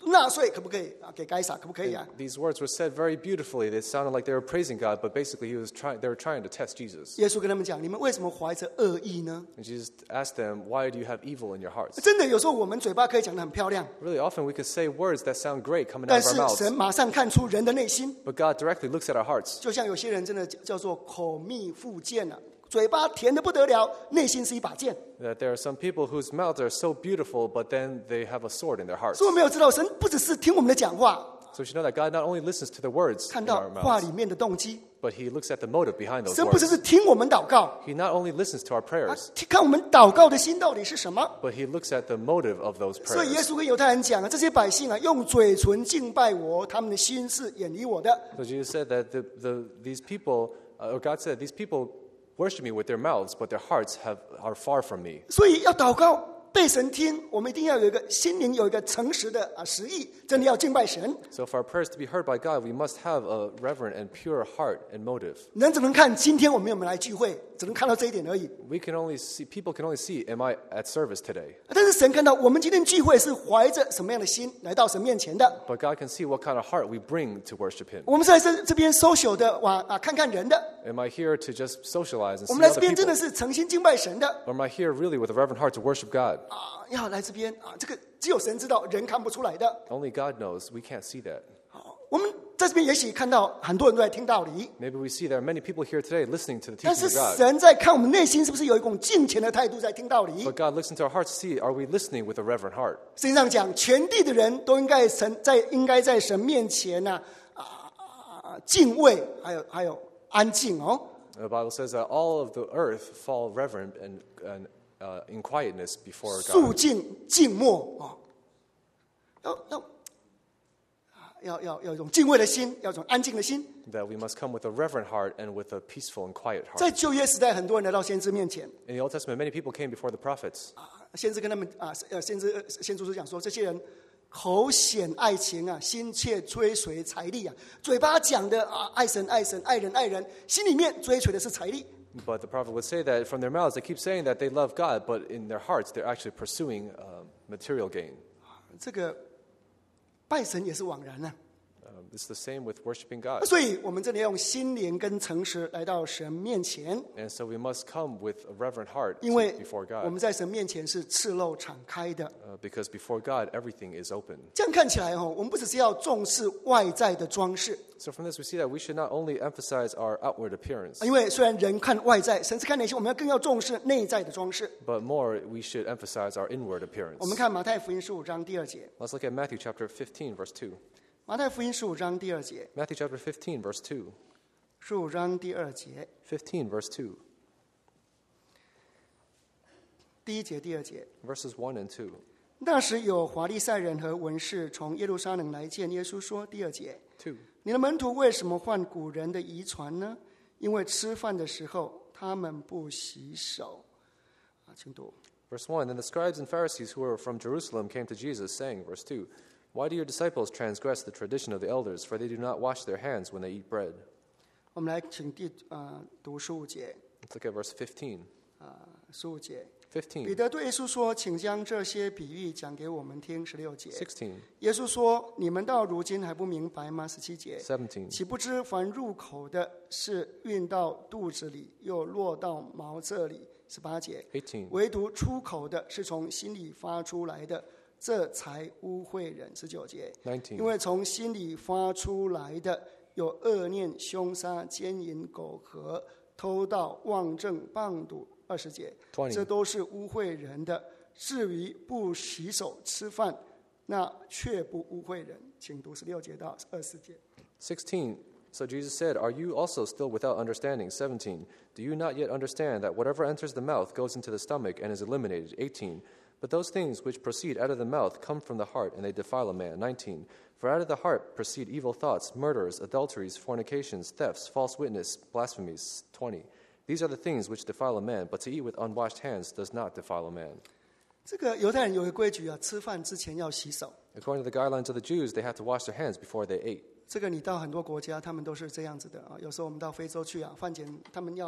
纳税可不可以啊？给该撒可不可以啊？ These words were said very beautifully. They sounded like they were praising God, but basically he was trying, they were trying to test Jesus. 耶稣跟他们讲：你们为什么怀着恶意呢？ And Jesus asked them, why do you have evil in your hearts? 真的，有时候我们嘴巴可以讲得很漂亮， Really often we can say words that sound great coming out 但 of our 是 mouths, 神马上看出人的内心。 but God directly looks at our hearts. 就像有些人真的叫做口蜜腹剑啊，嘴巴甜得不得了，内心是一把剑。 That there are some people whose mouths are so beautiful, but then they have a sword in their hearts. 所以我们要知道，神不只是听我们的讲话， So you should know that God not only listens to the words 看 in 到 our 话 mouths, 里面的动机。 but he looks at the motive behind those 神不只 words. 是听我们祷告， He not only listens to our 啊 prayers, 看我们祷告的心到底是什么。 but he looks at the motive of those 所以耶 prayers. 稣跟犹太人讲啊，这些百姓啊，用嘴唇敬拜我，他们的心是远离我的。 So Jesus said that the, the, these people, uh, or God said, these people worship me with their mouths, but their hearts have, are far from me. 所以要祷告被神听，我们一定要有一个心灵有一个诚实的啊实意，真的要敬拜神。 So for our prayers to be heard by God, we must have a reverent and pure heart and motive. 人只能看今天我们有没有来聚会，只能看到这一点而已。 We can only see, people can only see, am I at service today? 但是神看到我们今天聚会是怀着什么样的心来到神面前的。 But God can see what kind of heart we bring to worship Him. 我们是在这这边 social 的哇啊看看人的， Am I here to just socialize and 我 see 们来这 other 边真的 people? 是诚心敬拜神的 Or am I here really with a reverent heart to worship God? 啊，要来这边啊，这个只有神知道，人看不出来的。 Only God knows. We can't see that. 我们在这边也许看到很多人都在听道理， Maybe we see there are many people here today listening to the 但 teaching 是 of God. 神在看我们内心是不是有一种敬虔的态度在听道理。 But God looks into our hearts to see, are we listening with a reverent heart? 实际上讲，全地的人都应该神在应该在神面前呢啊啊敬畏，还有还有安静哦。 The Bible says that all of the earth fall reverent and, and uh, in quietness before 肃 God. 静静默哦，要要啊要要要有一种敬畏的心，要有一种安静的心。 That we must come with a reverent heart and with a peaceful and quiet 在 heart. 旧约时代，很多人来到先知面前 In the Old Testament, many people came before the prophets. 啊，先知跟他们啊呃先知先知是讲说，这些人口显爱情啊，心切追随财力啊，嘴巴讲的啊爱神爱神爱人爱人，心里面追随的是财力。 But the prophet would say that from their mouths, they keep saying that they love God, but in their hearts, they're actually pursuing uh, material gain. 这个拜神也是枉然啊。 Um, it's the same with worshiping God. 所以我们真的要用心灵跟诚实来到神面前， And so we must come with a reverent heart 因为 before 我们 God. 在神面前是赤露敞开的。 Uh, because before God, everything is open. 这样看起来哦，我们不只是要重视外在的装饰， So from this, we see that we should not only emphasize our outward appearance, 因为虽然人看外在，神是看内心，我们要更要重视内在的装饰。 but more we should emphasize our inward 我 appearance. 们看马太福音十五章第二节， Let's look at Matthew chapter fifteen, verse two. 马太福音十五章第二节， Matthew chapter fifteen, verse two. 十五章第二节， fifteen, verse two. 第一节、第二节。 Verses one and two. 那时有法利赛人和文士从耶路撒冷来见耶稣，说：“第二节， two. 你的门徒为什么犯古人的遗传呢？因为吃饭的时候他们不洗手。”啊，请读。 Verse one. Then the scribes and Pharisees who were from Jerusalem came to Jesus, saying, verse two, Why do your disciples transgress the tradition of the elders? For they do not wash their hands when they eat bread. 我们来请第啊、读十五节 Let's look at verse fifteen. 啊，十五节。彼 fifteen. 得对耶稣说：“请将这些比喻讲给我们听。”十六节。 sixteen. 耶稣说：“你们到如今还不明白吗？”十七节。 seventeen. 岂不知凡入口的是运到肚子里，又落到毛这里。十八节。 eighteen. 唯独出口的是从心里发出来的，这才污秽人。十九节。 nineteen. 因为从心里发出来的有恶念、凶杀、奸淫、苟合、偷盗、妄证、谤赌。二十节， twenty. 这都是污秽人的。至于不洗手吃饭，那却不污秽人。请读十六节到二十节。 sixteen. So Jesus said, Are you also still without understanding? seventeen. Do you not yet understand that whatever enters the mouth goes into the stomach and is eliminated? eighteen. But those things which proceed out of the mouth come from the heart, and they defile a man. nineteen. For out of the heart proceed evil thoughts, murders, adulteries, fornications, thefts, false witness, blasphemies. twenty. These are the things which defile a man, but to eat with unwashed hands does not defile a man. 这个犹太人有个规矩啊，吃饭之前要洗手。 According to the guidelines of the Jews, they had to wash their hands before they ate. 这个你到很多国家，他们都是这样子的啊。有时候我们到非洲去啊，饭前他们要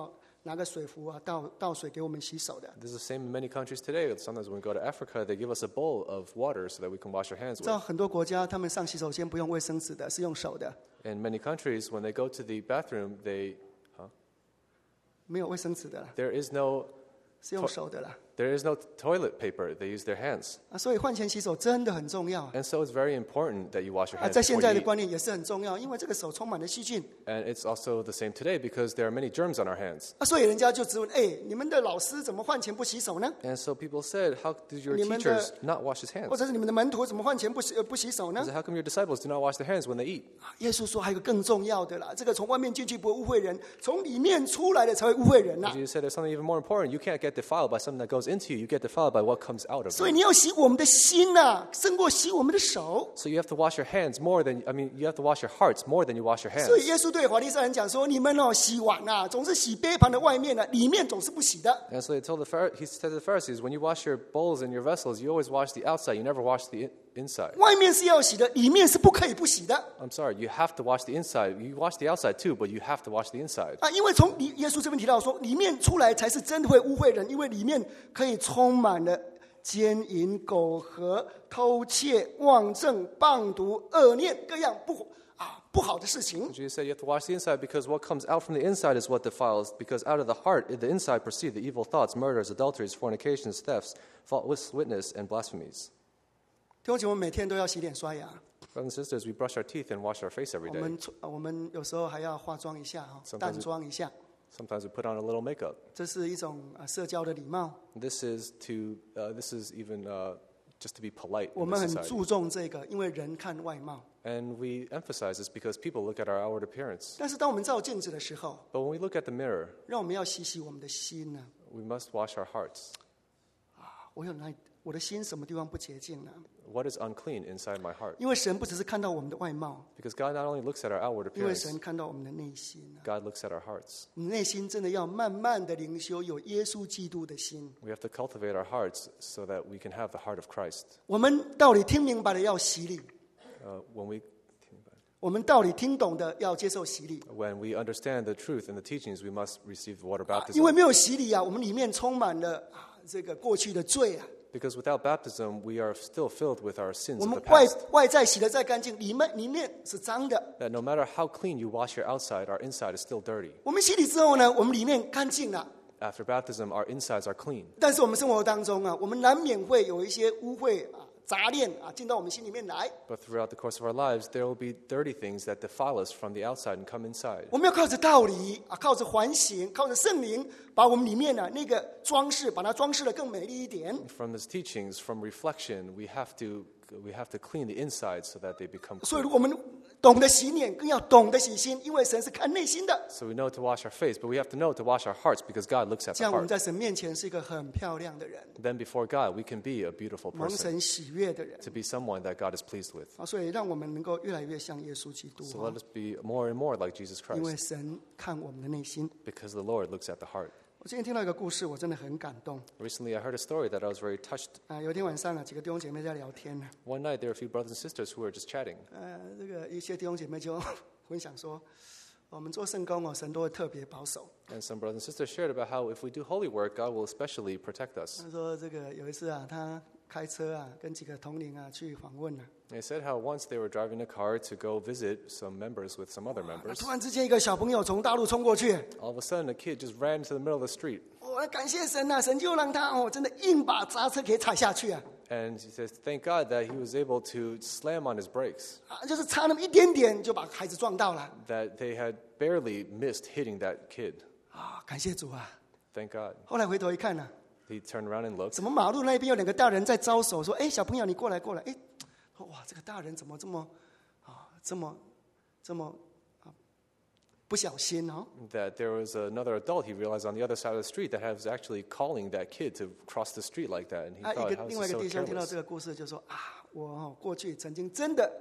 拿个水壶啊，倒倒水给我们洗手的。 This is the same in many countries today. Sometimes when we go to Africa, they give us a bowl of water so that we can wash our hands 知道 with. 很多国家他们上洗手间不用卫生纸的，是用手的， In many countries, when they go to the bathroom, they huh? 没有卫生纸的啦， there is no 是用手的啦。 there is no toilet paper. They use their hands. 啊，所以饭前洗手真的很重要啊。 And so it's very important that you wash your 啊， hands 在现 before 在 you 的 eat. 观念也是很重要，因为这个手充满了细菌 And it's also the same today because there are many germs on our hands. 啊，所以人家就质问：哎，你们的老师怎么饭前不洗手呢？ And so people said, how did your 你们的- teachers not wash his 或 hands? 者是你们的门徒怎么饭前不洗呃不洗手 He 呢 said,？how come your disciples do not wash their hands when they eat? 耶稣说还有个更重要的啦，这个从外面进去不会污秽人，从里面出来的才会污秽人呐。 Jesus said there's something even more important. You can't get defiled by something that goes into you. You get defiled by what comes out of 所以 you. 你要洗我们的心呐、胜过洗我们的手。 So you have to wash your hands more than, I mean, you have to wash your hearts more than you wash your 所以 hands. 耶稣对法利赛人讲说：你们哦洗碗啊，总是洗杯盘的外面啊，里面总是不洗的。 And so he told the Phar- he said to the Pharisees, when you wash your bowls and your vessels, you always wash the outside. You never wash the in- inside. 外面是要洗的，里面是不可以不洗的 I'm sorry, you have to wash the inside. You wash the outside too, but you have to wash the inside. 啊！因为从里耶稣这边提到说，里面出来才是真的会污秽人，因为里面可以充满了奸淫、苟合、偷窃、妄政、谤毒、恶念，各样不啊不好的事情。 Jesus said you have to wash the inside because what comes out from the inside is what defiles. Because out of the heart, the inside proceed the evil thoughts, murders, adulteries, fornications, thefts, false witness, and blasphemies. 弟兄姐妹，我们每天都要洗脸刷牙， Brothers and sisters, we brush our teeth and wash our face every 我 day. 们呃我们有时候还要化妆一下哈， Sometimes 淡妆一下， Sometimes we put on a little makeup. 这是一种啊社交的礼貌。 This is to, uh, this is even uh, just to be polite 我 in 们 this 很 society. 注重这个，因为人看外貌。 And we emphasize this because people look at our outward appearance. 但是当我们照镜子的时候， But when we look at the mirror, 让我们要洗洗我们的心呢、 we must wash our hearts. 我有哪里我的心什么地方不洁净呢？ What is unclean inside my heart? 因为神不只是看到我们的外貌， Because God not only looks at our outward 因为 appearance, 神看到我们的内心啊。 God looks at our hearts. 我们内心真的要慢慢的灵修，有耶稣基督的心。 We have to cultivate our hearts so that we can have the heart of Christ. 我们道理听明白了要洗礼， Uh, when we 我们道理听懂的要接受洗礼。 when we understand the truth and the teachings, we must receive water 啊因为 baptism. 没有洗礼啊，我们里面充满了啊这个过去的罪啊。 Because without baptism, we are still filled with our sins 我 of 们 the 外 past. 外在洗得再干净，里面里面是脏的。 That no matter how clean you wash your outside, our inside is still dirty. 我们洗礼之后呢，我们里面干净了。 After baptism, our insides are clean. 但是我们生活当中啊，我们难免会有一些污秽啊、杂念啊进到我们心里面来。 But throughout the course of our lives, there will be dirty things that defile us from the outside and come inside. 我们要靠着道理啊，靠着环形，靠着圣灵，把我们里面的、啊、那个装饰，把它装饰得更美丽一点。 From his teachings, from reflection, we have to we have to clean the inside so that they become 所以， clean. 如果我们懂得洗脸，更要懂得洗心，因为神是看内心的。 So we know to wash our face, but we have to know to wash our hearts because God looks at 这 the 样我们 heart. 在神面前是一个很漂亮的人， Then before God, we can be a beautiful 蒙 person, 神喜悦的人 to be someone that God is pleased with. 啊！所以，让我们能够越来越像耶稣基督 So 啊 let us be more and more like Jesus 因为 Christ 神看我们的内心。 because the Lord looks at the heart. 我今天听到一个故事，我真的很感动 Recently, I heard a story that I was very touched. 啊！有一天晚上啊，几个弟兄姐妹在聊天呢， One night, there were a few brothers and sisters who were just chatting. 呃，这个一些弟兄姐妹就分享说，我们做圣工哦，神都会特别保守。 And some brothers and sisters shared about how if we do holy work, God will especially protect us. 他说这个有一次啊，他开车啊，跟几个同龄啊去访问了、 They said how once they were driving a car to go visit some members with some other 啊 members. 突然之间一个小朋友从大陆冲过去， All of a sudden, a kid just ran into the middle of the street. 我、感谢神啊，神就让他哦，真的硬把刹车给踩下去啊， And he says, thank God that he was able to slam on his brakes, 啊，就是差那么一点点就把孩子撞到了 that they had barely missed hitting that kid. 啊，感谢主啊！ Thank God. 后来回头一看呢、啊， He turned around and looked. 怎么马路那边有两个大人在招手，说：“哎，小朋友，你过来，过来。”哎，哇，这个大人怎么这么啊，这么这么啊不小心哦？ That there was another adult he realized on the other side of the street that was actually calling that kid to cross the street like that. And he 啊，一 thought, 个 how is 另外一 this 个 so 弟兄听到 careless? 这个故事，就说：“啊，我哦过去曾经真的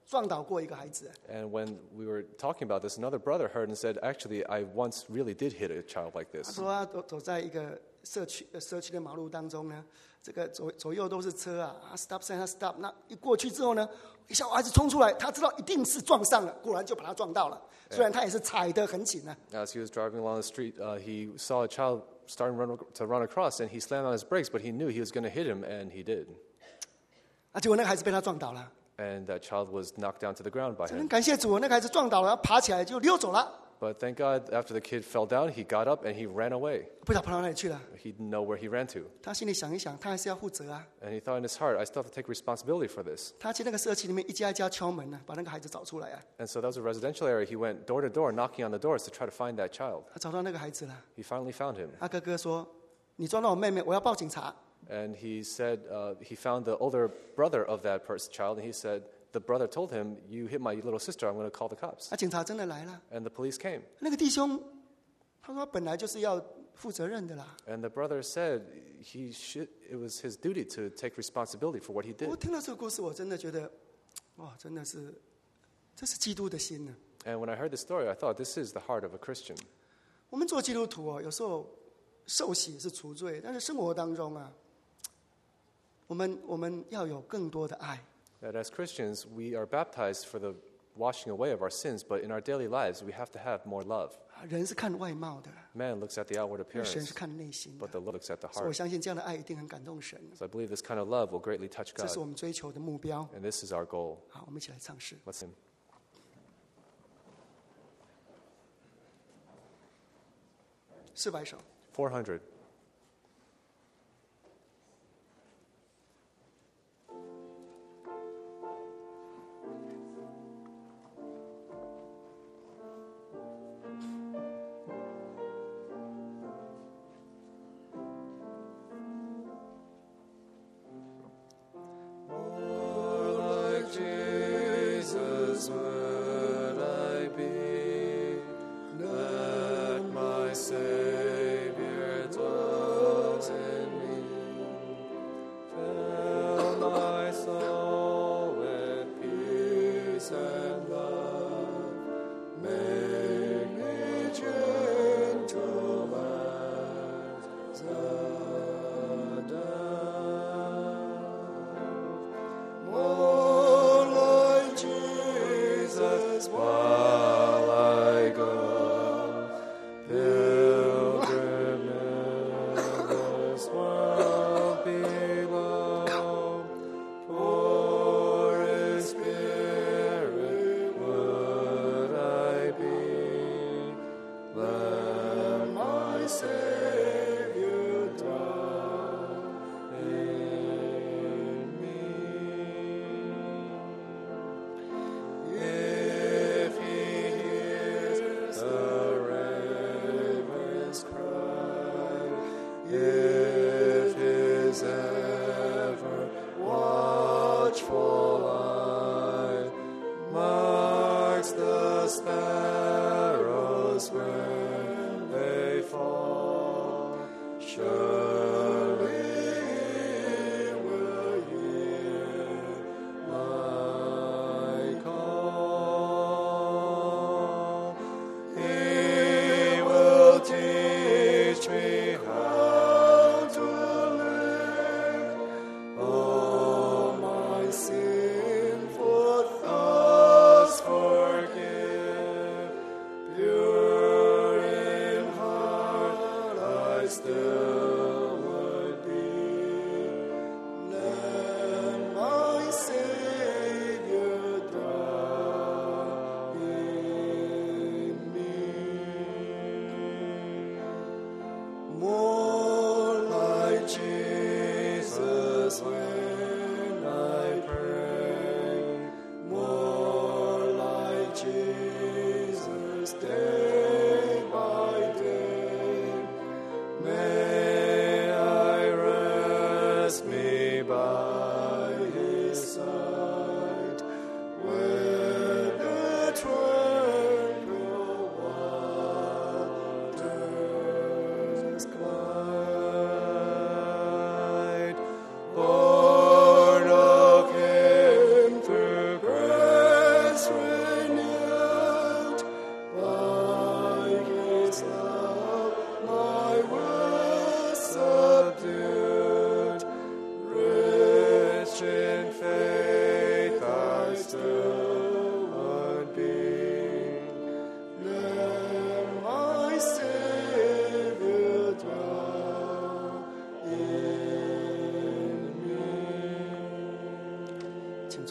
撞倒过一个孩子。 And when we were talking about this, another brother heard and said, actually, I once really did hit a child like 他 this. 说他走走在一个社区呃社区的马路当中呢，这个左左右都是车啊，他 stop sign 他 stop， 那一过去之后呢，一小孩子冲出来，他知道一定是撞上了，果然就把他撞到了。虽然他也是踩得很紧啊。 As he was driving along the street, uh, he saw a child starting run, to run across, and he slammed on his brakes, but he knew he was going to hit him, and he did. 啊，结果那个孩子被他撞倒了。 And that child was knocked down to the ground by 真的 him. 感谢主，那个孩子撞倒了，他爬起来就溜走了， But thank God, after the kid fell down, he got up and he ran away. 不知道跑到哪里去了。 He didn't know where he ran to. 他心里想一想，他还是要负责啊。 And he thought in his heart, I still have to take responsibility for this. 他去那个社区里面一家一家敲门呢，把那个孩子找出来啊。 And so that was a residential area. He went door to door, knocking on the doors to try to find that child. 他找到那个孩子了。 He finally found him. 他哥哥说：“你撞到我妹妹，我要报警察。” And he said, uh, he found the older brother of that person, child, and he said, the brother told him, you hit my little sister, I'm going to call the cops. 那警察真的来了。 And the police came. 那个弟兄，他说他本来就是要负责任的啦。 And the brother said he should, it was his duty to take responsibility for what he 我 did. 听到这个故事，我真的觉得，哇，真的是，这是基督的心呢。 And when I heard the story, I thought, this is the heart of a Christian. 我们做基督徒哦，有时候受洗是除罪，但是生活当中啊，我们我们要有更多的爱。 That as Christians, we are baptized for the washing away of our sins, but in our daily lives, we have to have more love. 人是看外貌的， Man looks at the outward 神 appearance, 是看内心的 but。the Lord looks at the 所以我 heart. 相信这样的爱一定很感动神， So I believe this kind of love will greatly touch 这是 God, 我们追求的目标。 and this is our goal. 好，我们一起来唱诗。 Let's sing. 四百首。 four hundred. Jesus would I be, let my Savior dwells in me. Fill my soul with peace and love. Make me gentle as a dove. More like Jesus while I go. Pilgrim in this world below. For His Spirit would I be. Let my Savior dwell in me. If He hears the raven's cry, if His ever watchful eye marks the sparrows when they fall, surely He will hear my call. He will teach me how to live. Oh, my sinful thoughts forgive. Pure in heart I still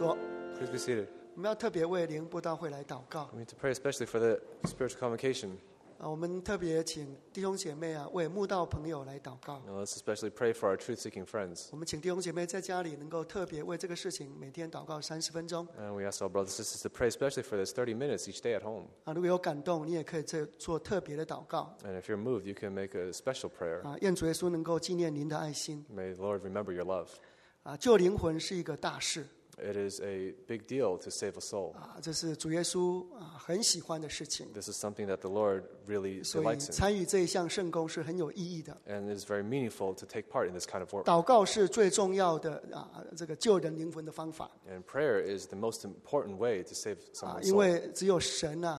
坐。 Please be seated. 我们要特别为灵布道会来祷告 We need to pray especially for the spiritual convocation. 啊！我们特别请弟兄姐妹啊，为慕道朋友来祷告。 Now let's especially pray for our truth-seeking friends. 我们请弟兄姐妹在家里能够特别为这个事情每天祷告三十分钟 And we ask our brothers and sisters to pray especially for this thirty minutes each day at home. 啊！如果有感动，你也可以做做特别的祷告 And if you're moved, you can make a special prayer. 啊！愿主耶稣能够纪念您的爱心 May the Lord remember your love. 啊！救灵魂是一个大事 It is a big deal to save a soul. 啊！这是主耶稣啊很喜欢的事情， This is something that the Lord really 所以 delights in. 参与这一项圣工是很有意义的。 And it is very meaningful to take part in this kind of work. 祷告是最重要的啊，这个救人灵魂的方法 And prayer is the most important way to save 啊， someone's 因 soul. 为只有神啊